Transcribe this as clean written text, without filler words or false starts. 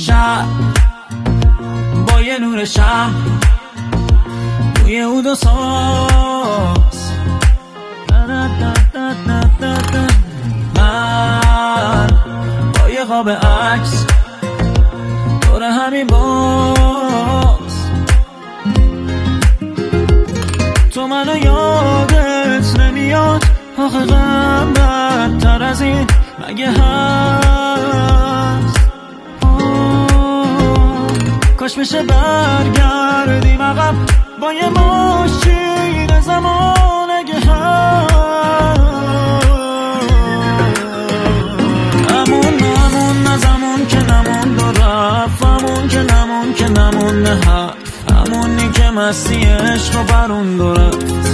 شب با یه نور شب روی اود و ساز من با یه قاب عکس دور همین باز تو منو یادت نمیاد آخه غم بدتر از این مگه هست کاش میشه برگردیم عقب با یه ماشین زمان اگه هست همون از همون که نمون دو رفت همون که نمون که نمون نه همونی که مستی عشق و برون دو رفت